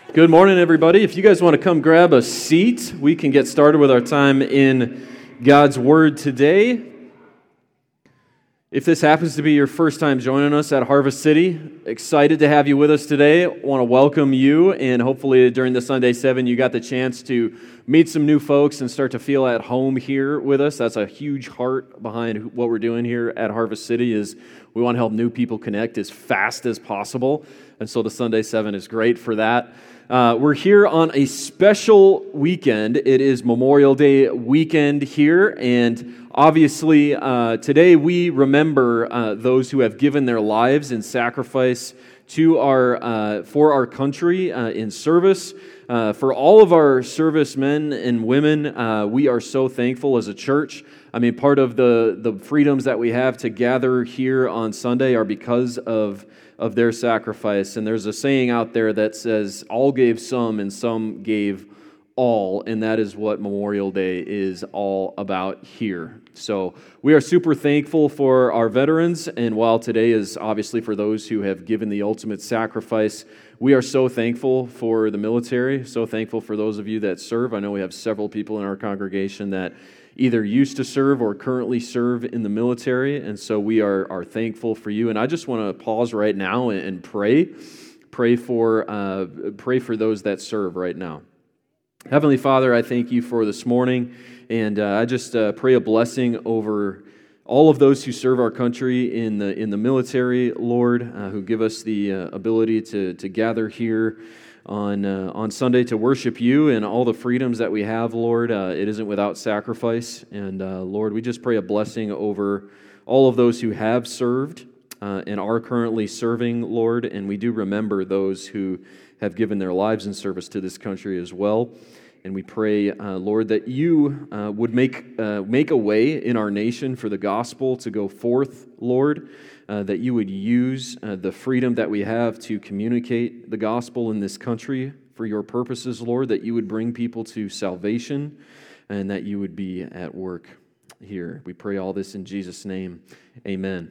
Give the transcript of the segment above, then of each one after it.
Good morning, everybody. If you guys want to come grab a seat, we can get started with our time in God's Word today. If this happens to be your first time joining us at Harvest City, excited to have you with us today. Want to welcome you, and hopefully during the Sunday 7, you got the chance to meet some new folks and start to feel at home here with us. That's a huge heart behind what we're doing here at Harvest City is we want to help new people connect as fast as possible, and so the Sunday 7 is great for that. We're here on a special weekend. It is Memorial Day weekend here, and obviously today we remember those who have given their lives in sacrifice to for our country in service. For all of our servicemen and women, we are so thankful as a church. I mean, part of the freedoms that we have to gather here on Sunday are because of their sacrifice. And there's a saying out there that says, all gave some and some gave all, and that is what Memorial Day is all about here. So we are super thankful for our veterans, and while today is obviously for those who have given the ultimate sacrifice, we are so thankful for the military, so thankful for those of you that serve. I know we have several people in our congregation that either used to serve or currently serve in the military, and so we are thankful for you. And I just want to pause right now and pray for those that serve right now. Heavenly Father, I thank you for this morning, and I just pray a blessing over all of those who serve our country in the military, Lord, who give us the ability to gather here on Sunday to worship you and all the freedoms that we have, Lord. It isn't without sacrifice. And Lord, we just pray a blessing over all of those who have served and are currently serving, Lord. And we do remember those who have given their lives in service to this country as well. And we pray, Lord, that you would make a way in our nation for the gospel to go forth, Lord, that you would use the freedom that we have to communicate the gospel in this country for your purposes, Lord, that you would bring people to salvation and that you would be at work here. We pray all this in Jesus' name. Amen.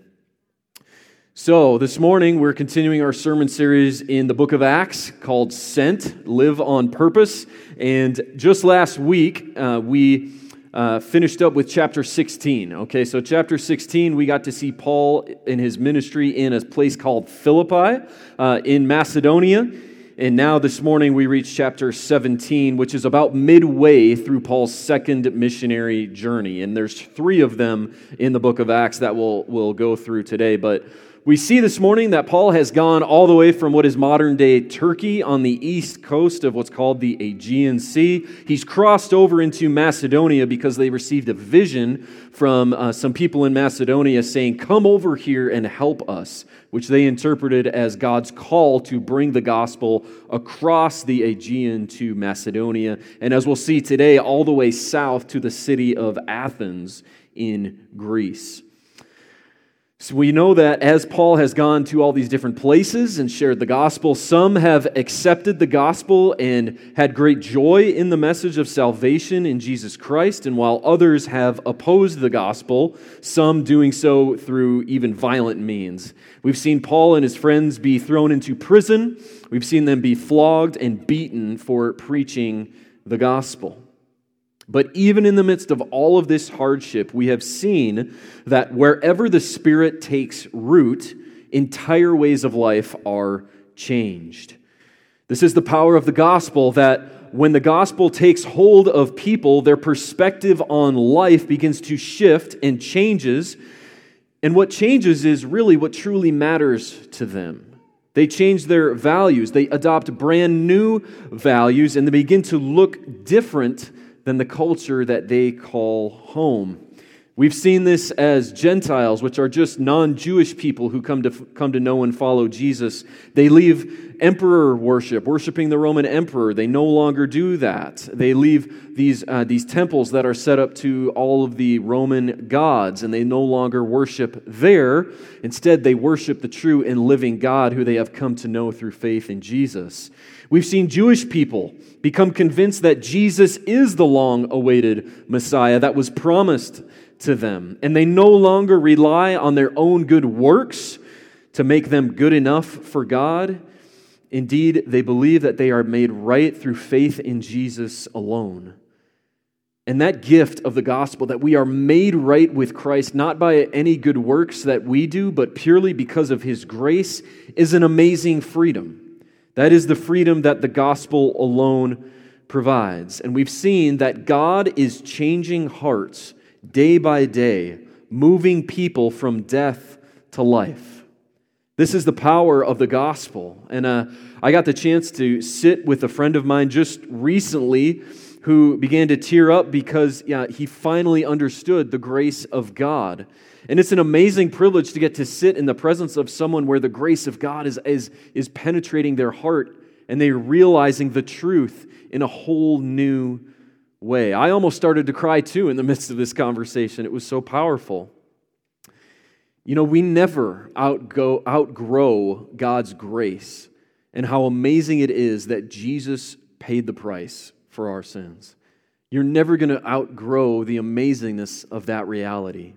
So, this morning we're continuing our sermon series in the book of Acts called Sent, Live on Purpose. And just last week, we finished up with chapter 16. Okay, so chapter 16, we got to see Paul in his ministry in a place called Philippi in Macedonia. And now this morning we reach chapter 17, which is about midway through Paul's second missionary journey. And there's 3 of them in the book of Acts that we'll go through today. But we see this morning that Paul has gone all the way from what is modern-day Turkey on the east coast of what's called the Aegean Sea. He's crossed over into Macedonia because they received a vision from some people in Macedonia saying, "Come over here and help us," which they interpreted as God's call to bring the gospel across the Aegean to Macedonia. And as we'll see today, all the way south to the city of Athens in Greece. So we know that as Paul has gone to all these different places and shared the gospel, some have accepted the gospel and had great joy in the message of salvation in Jesus Christ, and while others have opposed the gospel, some doing so through even violent means. We've seen Paul and his friends be thrown into prison. We've seen them be flogged and beaten for preaching the gospel. But even in the midst of all of this hardship, we have seen that wherever the Spirit takes root, entire ways of life are changed. This is the power of the gospel, that when the gospel takes hold of people, their perspective on life begins to shift and changes. And what changes is really what truly matters to them. They change their values. They adopt brand new values, and they begin to look different than the culture that they call home. We've seen this as Gentiles, which are just non-Jewish people who come to know and follow Jesus. They leave emperor worship, worshiping the Roman emperor. They no longer do that. They leave these temples that are set up to all of the Roman gods, and they no longer worship there. Instead, they worship the true and living God who they have come to know through faith in Jesus. We've seen Jewish people become convinced that Jesus is the long-awaited Messiah that was promised to them, and they no longer rely on their own good works to make them good enough for God. Indeed, they believe that they are made right through faith in Jesus alone. And that gift of the gospel, that we are made right with Christ, not by any good works that we do, but purely because of His grace, is an amazing freedom. That is the freedom that the gospel alone provides. And we've seen that God is changing hearts day by day, moving people from death to life. This is the power of the gospel. And I got the chance to sit with a friend of mine just recently who began to tear up because he finally understood the grace of God. And it's an amazing privilege to get to sit in the presence of someone where the grace of God is penetrating their heart and they're realizing the truth in a whole new way. I almost started to cry too in the midst of this conversation. It was so powerful. You know, we never outgrow God's grace and how amazing it is that Jesus paid the price for our sins. You're never going to outgrow the amazingness of that reality.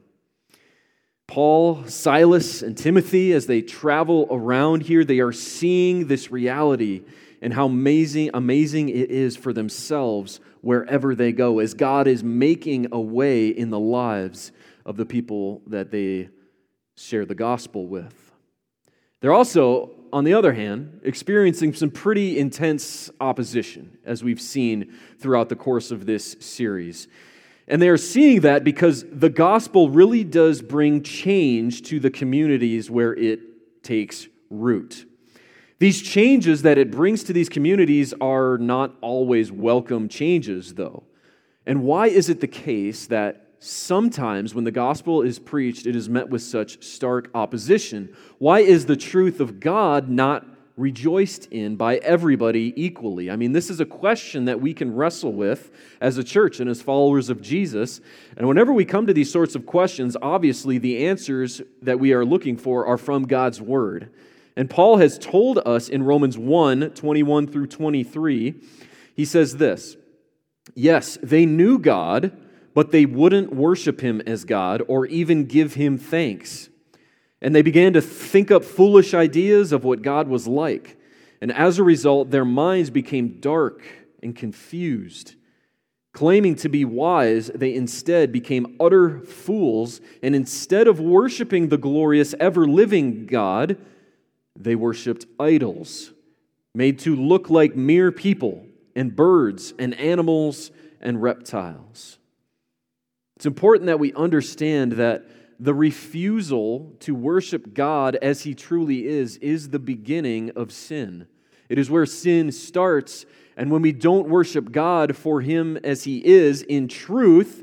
Paul, Silas, and Timothy, as they travel around here, they are seeing this reality and how amazing it is for themselves wherever they go, as God is making a way in the lives of the people that they share the gospel with. They're also, on the other hand, experiencing some pretty intense opposition, as we've seen throughout the course of this series. And they are seeing that because the gospel really does bring change to the communities where it takes root. These changes that it brings to these communities are not always welcome changes, though. And why is it the case that sometimes when the gospel is preached, it is met with such stark opposition? Why is the truth of God not rejoiced in by everybody equally? I mean, this is a question that we can wrestle with as a church and as followers of Jesus. And whenever we come to these sorts of questions, obviously the answers that we are looking for are from God's Word. And Paul has told us in Romans 1, 21 through 23, he says this, "Yes, they knew God, but they wouldn't worship Him as God or even give Him thanks. And they began to think up foolish ideas of what God was like. And as a result, their minds became dark and confused. Claiming to be wise, they instead became utter fools. And instead of worshiping the glorious, ever-living God, they worshiped idols, made to look like mere people and birds and animals and reptiles." It's important that we understand that the refusal to worship God as He truly is the beginning of sin. It is where sin starts, and when we don't worship God for Him as He is in truth,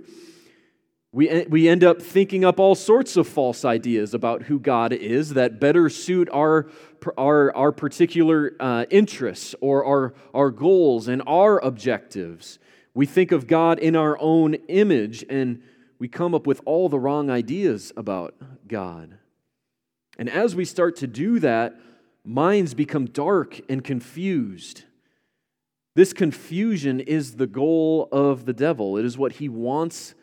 we end up thinking up all sorts of false ideas about who God is that better suit our particular interests or our goals and our objectives. We think of God in our own image, and we come up with all the wrong ideas about God. And as we start to do that, minds become dark and confused. This confusion is the goal of the devil. It is what he wants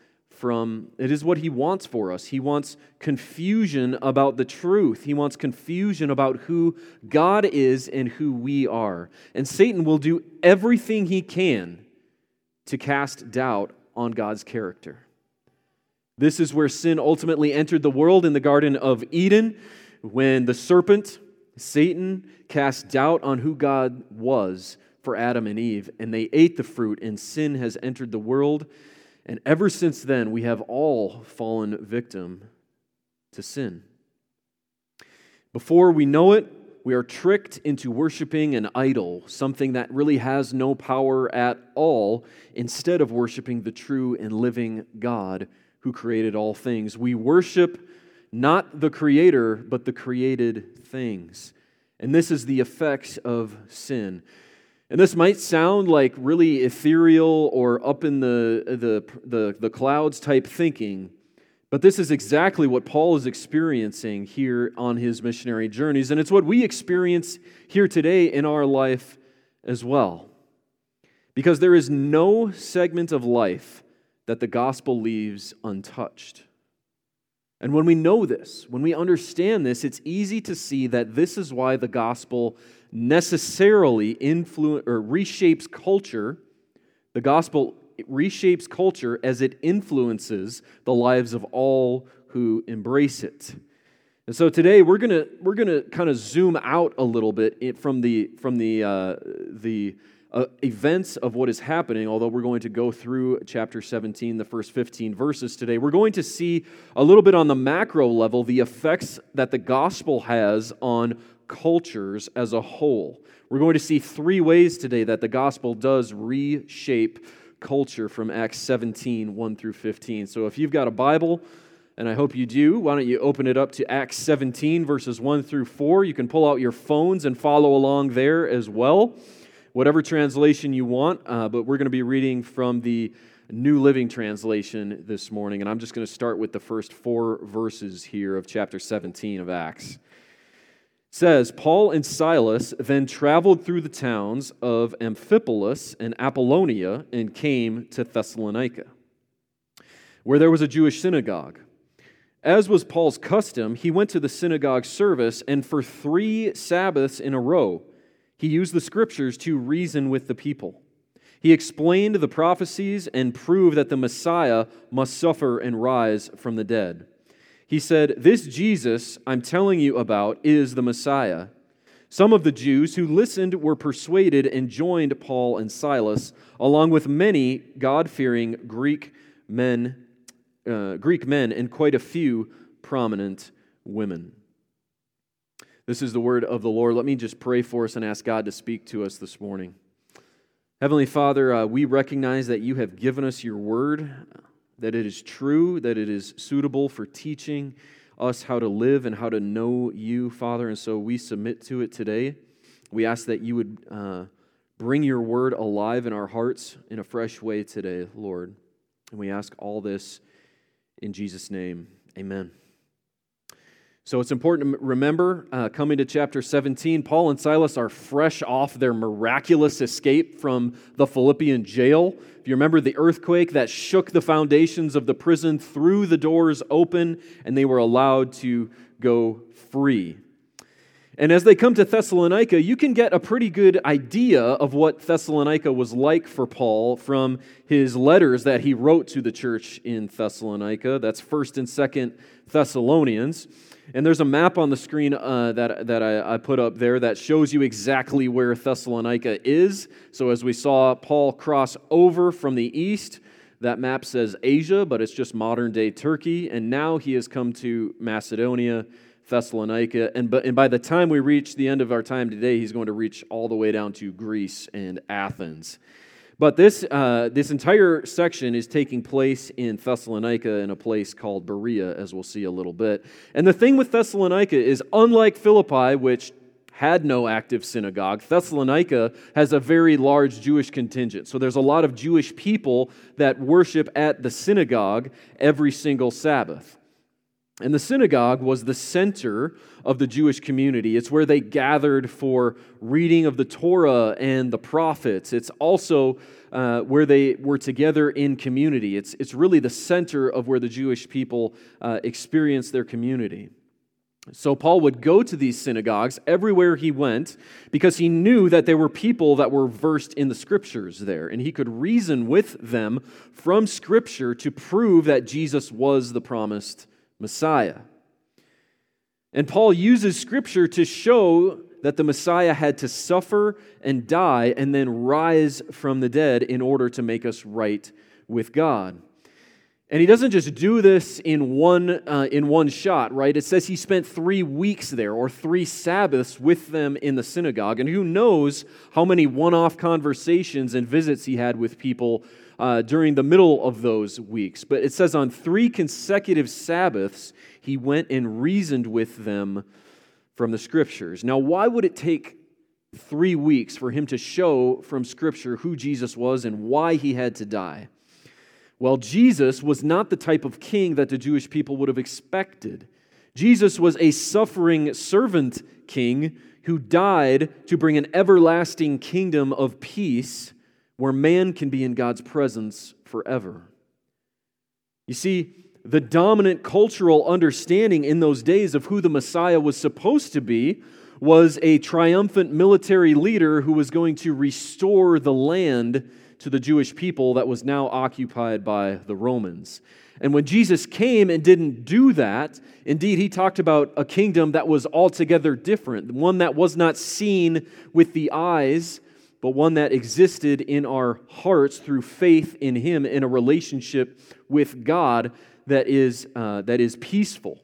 for us. He wants confusion about the truth. He wants confusion about who God is and who we are. And Satan will do everything he can to cast doubt on God's character. This is where sin ultimately entered the world in the Garden of Eden, when the serpent, Satan, cast doubt on who God was for Adam and Eve, and they ate the fruit, and sin has entered the world. And ever since then, we have all fallen victim to sin. Before we know it, we are tricked into worshiping an idol, something that really has no power at all, instead of worshiping the true and living God who created all things. We worship not the Creator, but the created things. And this is the effects of sin. And this might sound like really ethereal or up in the clouds type thinking, but this is exactly what Paul is experiencing here on his missionary journeys, and it's what we experience here today in our life as well. Because there is no segment of life that the gospel leaves untouched. And when we know this, when we understand this, it's easy to see that this is why the gospel necessarily reshapes culture. The gospel reshapes culture as it influences the lives of all who embrace it. And so today we're gonna kind of zoom out a little bit from the events of what is happening. Although we're going to go through chapter 17, the first 15 verses today, we're going to see a little bit on the macro level the effects that the gospel has on cultures as a whole. We're going to see three ways today that the gospel does reshape culture from Acts 17, 1 through 15. So if you've got a Bible, and I hope you do, why don't you open it up to Acts 17, verses 1 through 4. You can pull out your phones and follow along there as well, whatever translation you want, but we're going to be reading from the New Living Translation this morning, and I'm just going to start with the first 4 verses here of chapter 17 of Acts. It says, Paul and Silas then traveled through the towns of Amphipolis and Apollonia and came to Thessalonica, where there was a Jewish synagogue. As was Paul's custom, he went to the synagogue service, and for 3 Sabbaths in a row, he used the Scriptures to reason with the people. He explained the prophecies and proved that the Messiah must suffer and rise from the dead. He said, "This Jesus I'm telling you about is the Messiah." Some of the Jews who listened were persuaded and joined Paul and Silas, along with many God-fearing Greek men and quite a few prominent women. This is the word of the Lord. Let me just pray for us and ask God to speak to us this morning. Heavenly Father, we recognize that you have given us your word, that it is true, that it is suitable for teaching us how to live and how to know you, Father, and so we submit to it today. We ask that you would bring your word alive in our hearts in a fresh way today, Lord. And we ask all this in Jesus' name, amen. So it's important to remember, coming to chapter 17, Paul and Silas are fresh off their miraculous escape from the Philippian jail. If you remember the earthquake that shook the foundations of the prison, threw the doors open, and they were allowed to go free. And as they come to Thessalonica, you can get a pretty good idea of what Thessalonica was like for Paul from his letters that he wrote to the church in Thessalonica. That's 1st and 2nd Thessalonians. And there's a map on the screen that I put up there that shows you exactly where Thessalonica is. So as we saw Paul cross over from the east, that map says Asia, but it's just modern-day Turkey. And now he has come to Macedonia, Thessalonica, and by the time we reach the end of our time today, he's going to reach all the way down to Greece and Athens. But this entire section is taking place in Thessalonica in a place called Berea, as we'll see a little bit. And the thing with Thessalonica is, unlike Philippi, which had no active synagogue, Thessalonica has a very large Jewish contingent. So there's a lot of Jewish people that worship at the synagogue every single Sabbath. And the synagogue was the center of the Jewish community. It's where they gathered for reading of the Torah and the prophets. It's also where they were together in community. It's really the center of where the Jewish people experienced their community. So Paul would go to these synagogues everywhere he went because he knew that there were people that were versed in the Scriptures there, and he could reason with them from Scripture to prove that Jesus was the promised Messiah. And Paul uses Scripture to show that the Messiah had to suffer and die and then rise from the dead in order to make us right with God. And he doesn't just do this in one shot, right? It says he spent 3 weeks there, or 3 Sabbaths with them in the synagogue. And who knows how many one-off conversations and visits he had with people during the middle of those weeks. But it says on 3 consecutive Sabbaths, he went and reasoned with them from the Scriptures. Now, why would it take 3 weeks for him to show from Scripture who Jesus was and why he had to die? Well, Jesus was not the type of king that the Jewish people would have expected. Jesus was a suffering servant king who died to bring an everlasting kingdom of peace where man can be in God's presence forever. You see, the dominant cultural understanding in those days of who the Messiah was supposed to be was a triumphant military leader who was going to restore the land to the Jewish people that was now occupied by the Romans. And when Jesus came and didn't do that, indeed, he talked about a kingdom that was altogether different, one that was not seen with the eyes, but one that existed in our hearts through faith in him in a relationship with God that is peaceful.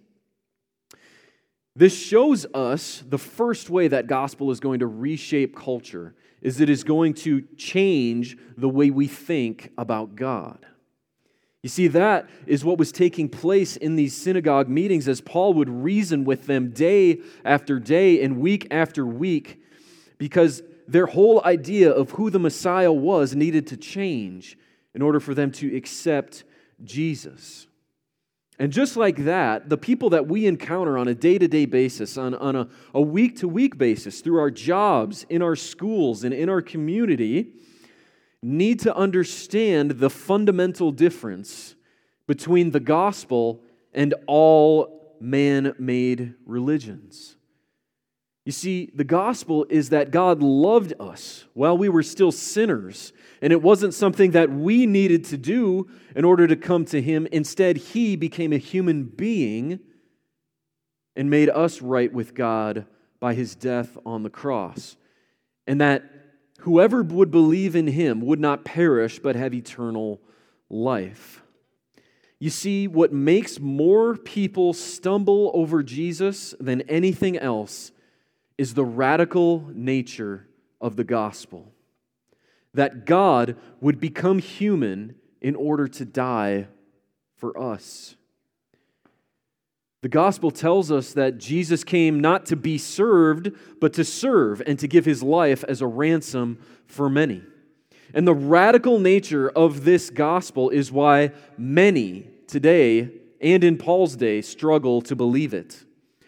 This shows us the first way that gospel is going to reshape culture is it is going to change the way we think about God. You see, that is what was taking place in these synagogue meetings as Paul would reason with them day after day and week after week, because their whole idea of who the Messiah was needed to change in order for them to accept Jesus. And just like that, the people that we encounter on a day-to-day basis, on a week-to-week basis, through our jobs, in our schools, and in our community, need to understand the fundamental difference between the gospel and all man-made religions. You see, the gospel is that God loved us while we were still sinners, and it wasn't something that we needed to do in order to come to Him. Instead, He became a human being and made us right with God by His death on the cross. And that whoever would believe in Him would not perish but have eternal life. You see, what makes more people stumble over Jesus than anything else is the radical nature of the gospel. That God would become human in order to die for us. The gospel tells us that Jesus came not to be served, but to serve and to give His life as a ransom for many. And the radical nature of this gospel is why many today and in Paul's day struggle to believe it.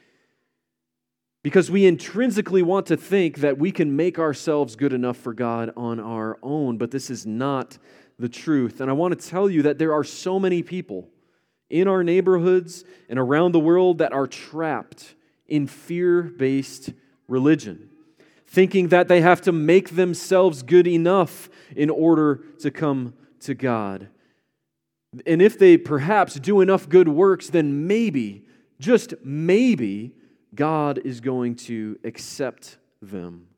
Because we intrinsically want to think that we can make ourselves good enough for God on our own, but this is not the truth. And I want to tell you that there are so many people in our neighborhoods and around the world that are trapped in fear-based religion, thinking that they have to make themselves good enough in order to come to God. And if they perhaps do enough good works, then maybe, just maybe, God is going to accept them.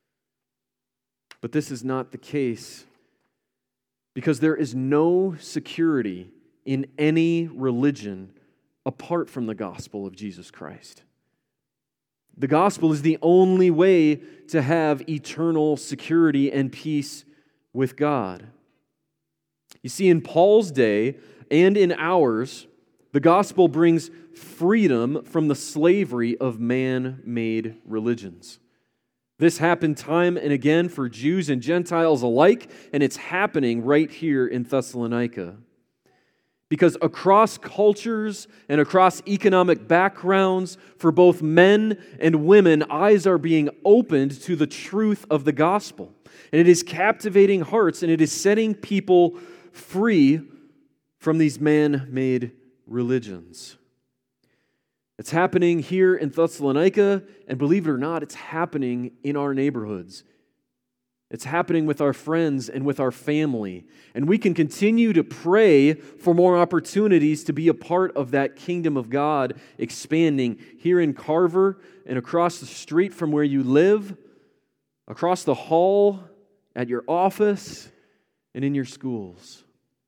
But this is not the case, because there is no security in any religion apart from the gospel of Jesus Christ. The gospel is the only way to have eternal security and peace with God. You see, in Paul's day and in ours, the gospel brings freedom from the slavery of man-made religions. This happened time and again for Jews and Gentiles alike, and it's happening right here in Thessalonica. Because across cultures and across economic backgrounds, for both men and women, eyes are being opened to the truth of the gospel. And it is captivating hearts, and it is setting people free from these man-made religions. It's happening here in Thessalonica, and believe it or not, it's happening in our neighborhoods. It's happening with our friends and with our family. And we can continue to pray for more opportunities to be a part of that kingdom of God expanding here in Carver and across the street from where you live, across the hall, at your office, and in your schools.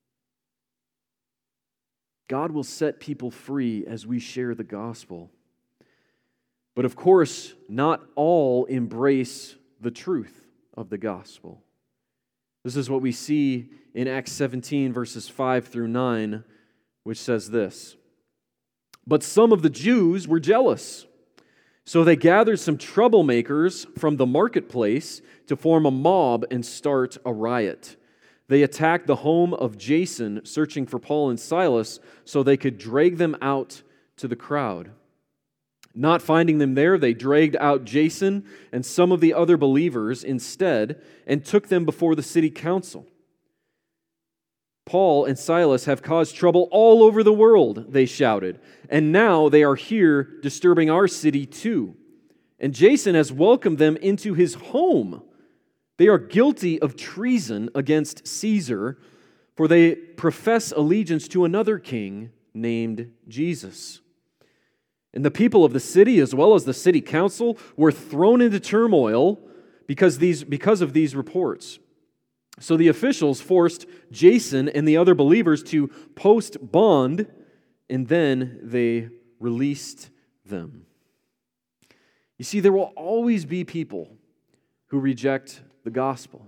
God will set people free as we share the gospel. But of course, not all embrace the truth of the gospel. This is what we see in Acts 17, verses 5 through 9, which says this: "But some of the Jews were jealous, so they gathered some troublemakers from the marketplace to form a mob and start a riot. They attacked the home of Jason, searching for Paul and Silas so they could drag them out to the crowd. Not finding them there, they dragged out Jason and some of the other believers instead and took them before the city council. Paul and Silas have caused trouble all over the world, they shouted, and now they are here disturbing our city too. and Jason has welcomed them into his home. They are guilty of treason against Caesar, for they profess allegiance to another king named Jesus. And the people of the city, as well as the city council, were thrown into turmoil because of these reports. So the officials forced Jason and the other believers to post bond, and then they released them. You see, there will always be people who reject the gospel.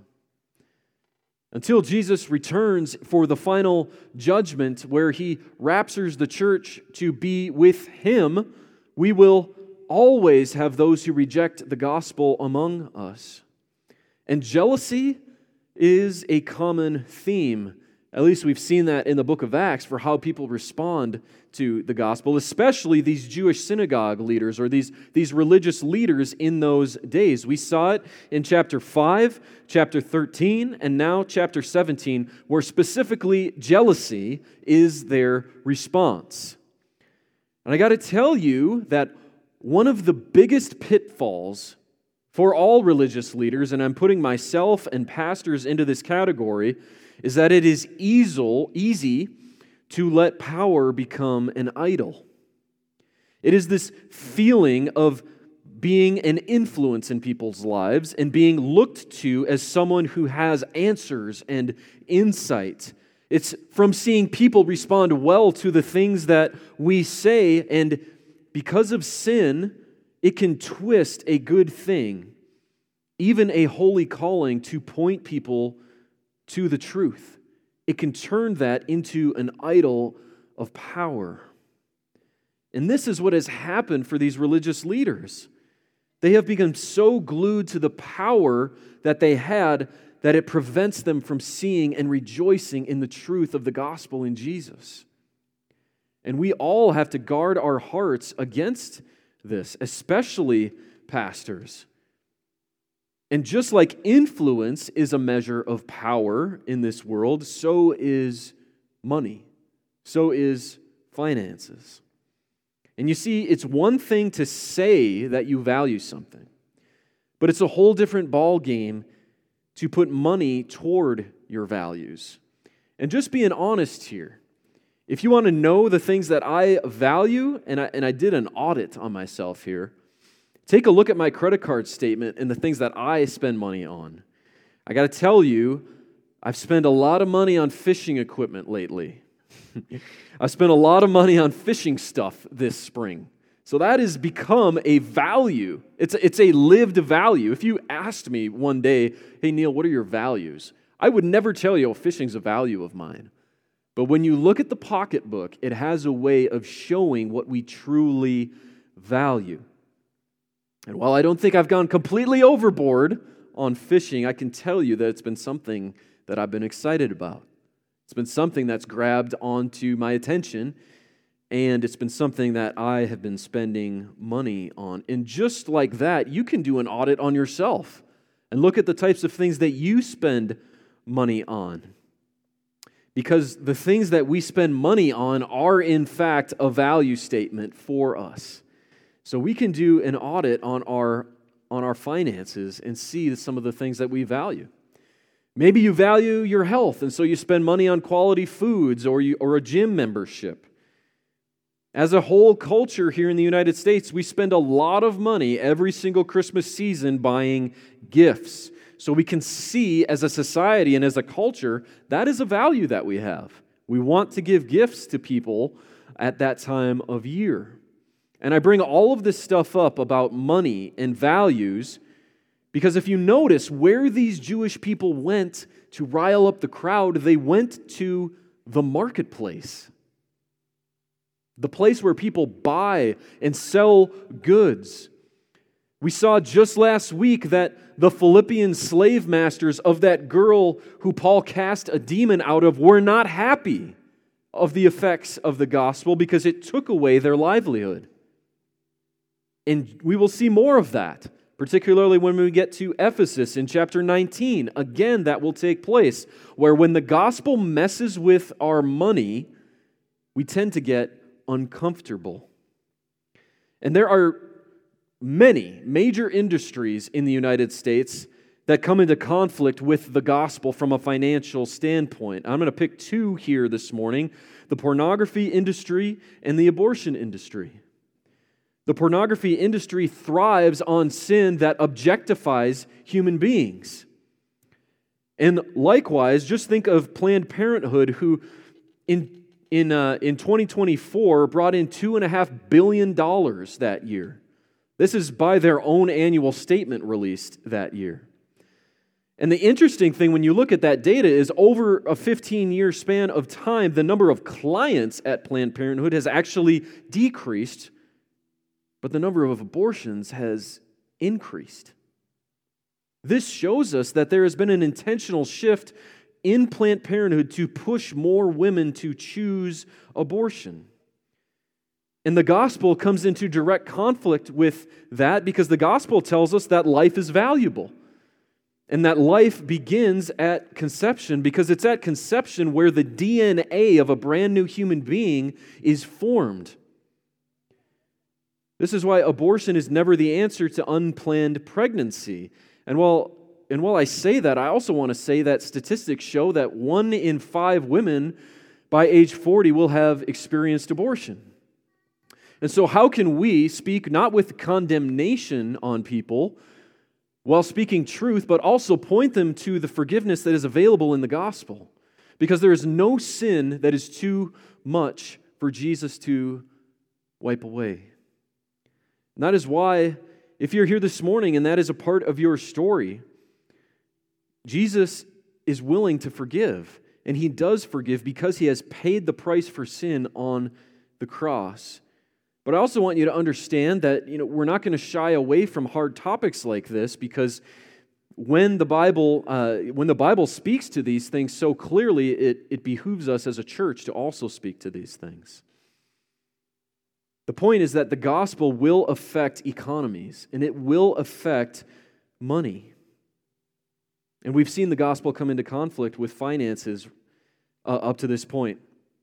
Until Jesus returns for the final judgment where he raptures the church to be with him, we will always have those who reject the gospel among us. And jealousy is a common theme. At least we've seen that in the book of Acts for how people respond to the gospel, especially these Jewish synagogue leaders or these religious leaders in those days. We saw it in chapter 5, chapter 13, and now chapter 17, where specifically jealousy is their response. And I got to tell you that one of the biggest pitfalls for all religious leaders, and I'm putting myself and pastors into this category, is that it is easy to let power become an idol. It is this feeling of being an influence in people's lives and being looked to as someone who has answers and insight. It's from seeing people respond well to the things that we say, and because of sin, it can twist a good thing, even a holy calling, to point people to the truth. It can turn that into an idol of power. And this is what has happened for these religious leaders. They have become so glued to the power that they had that it prevents them from seeing and rejoicing in the truth of the gospel in Jesus. And we all have to guard our hearts against this, especially pastors. And just like influence is a measure of power in this world, so is money. So is finances. And you see, it's one thing to say that you value something, but it's a whole different ballgame to put money toward your values. And just being honest here, if you want to know the things that I value, and I did an audit on myself here, take a look at my credit card statement and the things that I spend money on. I got to tell you, I've spent a lot of money on fishing equipment lately. I've spent a lot of money on fishing stuff this spring. So that has become a value. It's a lived value. If you asked me one day, hey Neil, what are your values? I would never tell you, fishing's a value of mine. But when you look at the pocketbook, it has a way of showing what we truly value. And while I don't think I've gone completely overboard on fishing, I can tell you that it's been something that I've been excited about. It's been something that's grabbed onto my attention, and it's been something that I have been spending money on. And just like that, you can do an audit on yourself and look at the types of things that you spend money on. Because the things that we spend money on are, in fact, a value statement for us. So we can do an audit on our finances and see some of the things that we value. Maybe you value your health, and so you spend money on quality foods or a gym membership. As a whole culture here in the United States, we spend a lot of money every single Christmas season buying gifts. So we can see as a society and as a culture, that is a value that we have. We want to give gifts to people at that time of year. And I bring all of this stuff up about money and values because if you notice where these Jewish people went to rile up the crowd, they went to the marketplace. The place where people buy and sell goods. We saw just last week that the Philippian slave masters of that girl who Paul cast a demon out of were not happy of the effects of the gospel because it took away their livelihood. And we will see more of that, particularly when we get to Ephesus in chapter 19. Again, that will take place, where when the gospel messes with our money, we tend to get uncomfortable. And there are many major industries in the United States that come into conflict with the gospel from a financial standpoint. I'm going to pick two here this morning: the pornography industry and the abortion industry. The pornography industry thrives on sin that objectifies human beings. And likewise, just think of Planned Parenthood, who in 2024 brought in $2.5 billion that year. This is by their own annual statement released that year. And the interesting thing when you look at that data is over a 15-year span of time, the number of clients at Planned Parenthood has actually decreased, but the number of abortions has increased. This shows us that there has been an intentional shift in Planned Parenthood to push more women to choose abortion. And the gospel comes into direct conflict with that because the gospel tells us that life is valuable and that life begins at conception, because it's at conception where the DNA of a brand new human being is formed. This is why abortion is never the answer to unplanned pregnancy. And while I say that, I also want to say that statistics show that 1 in 5 women by age 40 will have experienced abortion. And so how can we speak not with condemnation on people while speaking truth, but also point them to the forgiveness that is available in the gospel? Because there is no sin that is too much for Jesus to wipe away. And that is why, if you're here this morning and that is a part of your story, Jesus is willing to forgive. And He does forgive because He has paid the price for sin on the cross. But I also want you to understand that we're not going to shy away from hard topics like this, because when the Bible speaks to these things so clearly, it behooves us as a church to also speak to these things. The point is that the gospel will affect economies, and it will affect money. And we've seen the gospel come into conflict with finances up to this point.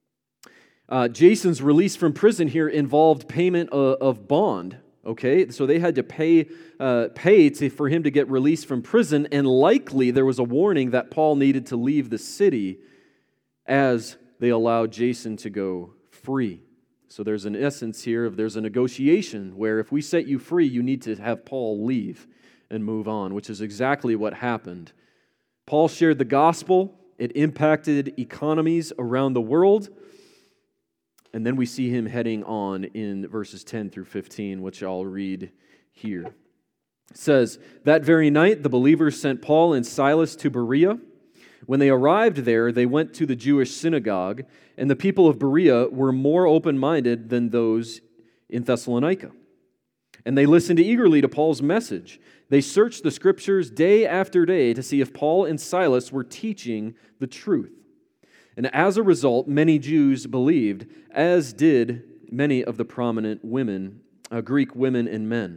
Jason's release from prison here involved payment of bond. Okay, so they had to pay for him to get released from prison, and likely there was a warning that Paul needed to leave the city as they allowed Jason to go free. So there's an essence here of there's a negotiation where if we set you free, you need to have Paul leave and move on, which is exactly what happened. Paul shared the gospel. It impacted economies around the world. And then we see him heading on in verses 10 through 15, which I'll read here. It says, "That very night the believers sent Paul and Silas to Berea. When they arrived there, they went to the Jewish synagogue, and the people of Berea were more open-minded than those in Thessalonica. And they listened eagerly to Paul's message. They searched the Scriptures day after day to see if Paul and Silas were teaching the truth. And as a result, many Jews believed, as did many of the prominent women, Greek women and men.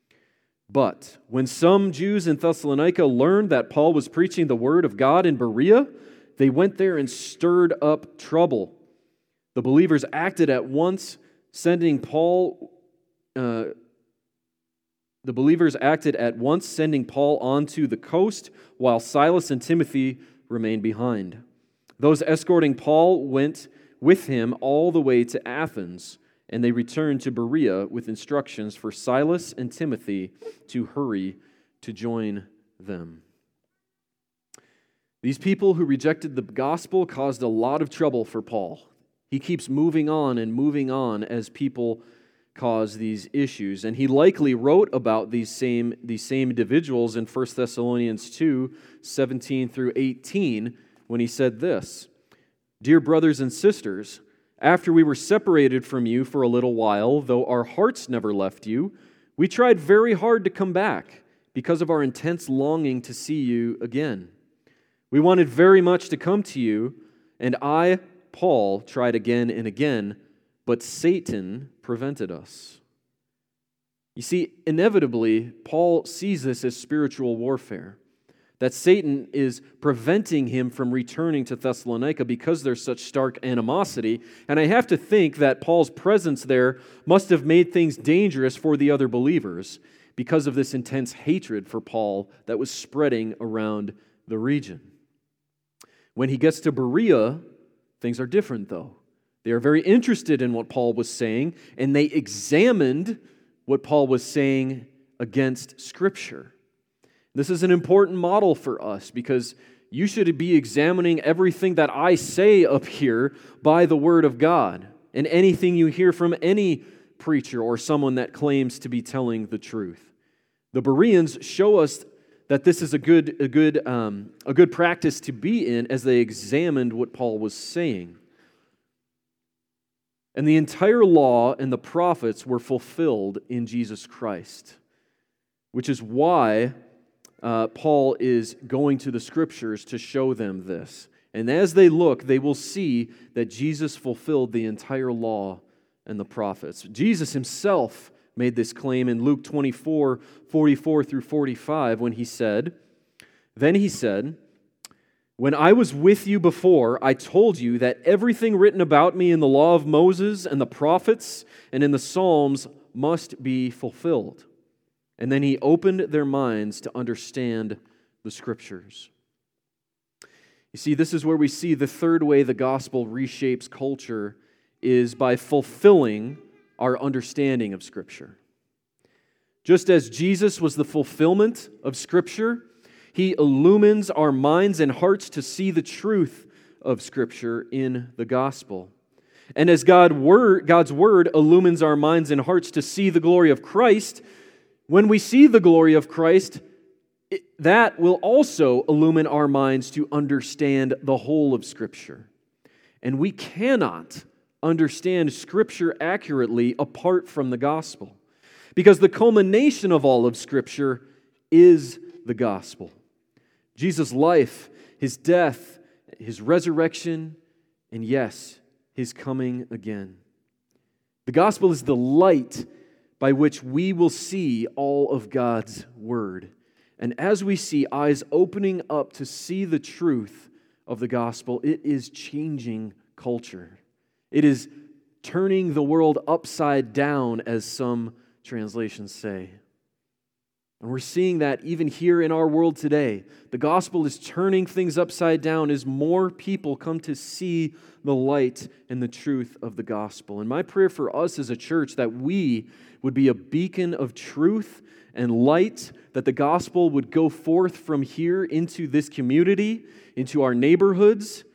But when some Jews in Thessalonica learned that Paul was preaching the word of God in Berea, they went there and stirred up trouble. The believers acted at once, sending Paul onto the coast, while Silas and Timothy remained behind. Those escorting Paul went with him all the way to Athens, and they returned to Berea with instructions for Silas and Timothy to hurry to join them." These people who rejected the gospel caused a lot of trouble for Paul. He keeps moving on as people cause these issues. And he likely wrote about these same individuals in 1 Thessalonians 2, 17 through 18, when he said this, "Dear brothers and sisters, after we were separated from you for a little while, though our hearts never left you, we tried very hard to come back because of our intense longing to see you again. We wanted very much to come to you, and I, Paul, tried again and again, but Satan prevented us." You see, inevitably, Paul sees this as spiritual warfare, that Satan is preventing him from returning to Thessalonica because there's such stark animosity. And I have to think that Paul's presence there must have made things dangerous for the other believers because of this intense hatred for Paul that was spreading around the region. When he gets to Berea, things are different though. They are very interested in what Paul was saying, and they examined what Paul was saying against Scripture. This is an important model for us because you should be examining everything that I say up here by the Word of God and anything you hear from any preacher or someone that claims to be telling the truth. The Bereans show us that this is a good practice to be in as they examined what Paul was saying. And the entire law and the prophets were fulfilled in Jesus Christ, which is why Paul is going to the Scriptures to show them this. And as they look, they will see that Jesus fulfilled the entire law and the prophets. Jesus himself made this claim in Luke 24, 44 through 45 when he said, "Then he said, 'When I was with you before, I told you that everything written about me in the law of Moses and the prophets and in the Psalms must be fulfilled.' And then he opened their minds to understand the Scriptures." You see, this is where we see the third way the gospel reshapes culture is by fulfilling our understanding of Scripture. Just as Jesus was the fulfillment of Scripture, he illumines our minds and hearts to see the truth of Scripture in the gospel. And as God's Word illumines our minds and hearts to see the glory of Christ, when we see the glory of Christ, that will also illumine our minds to understand the whole of Scripture. And we cannot understand Scripture accurately apart from the gospel, because the culmination of all of Scripture is the gospel. Jesus' life, His death, His resurrection, and yes, His coming again. The gospel is the light by which we will see all of God's Word. And as we see eyes opening up to see the truth of the gospel, it is changing culture. It is turning the world upside down, as some translations say. And we're seeing that even here in our world today. The gospel is turning things upside down as more people come to see the light and the truth of the gospel. And my prayer for us as a church that we would be a beacon of truth and light, that the gospel would go forth from here into this community, into our neighborhoods,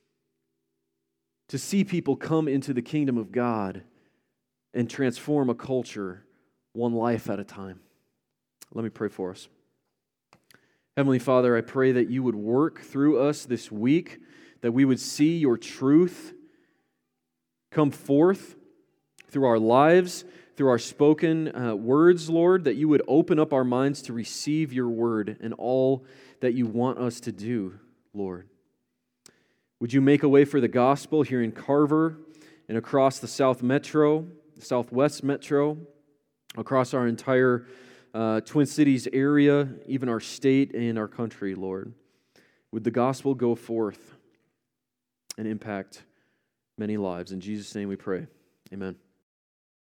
to see people come into the kingdom of God and transform a culture one life at a time. Let me pray for us. Heavenly Father, I pray that you would work through us this week, that we would see your truth come forth through our lives, through our spoken words, Lord, that you would open up our minds to receive your word and all that you want us to do, Lord. Would you make a way for the gospel here in Carver and across the Southwest Metro, across our entire Twin Cities area, even our state and our country, Lord. Would the gospel go forth and impact many lives? In Jesus' name we pray. Amen.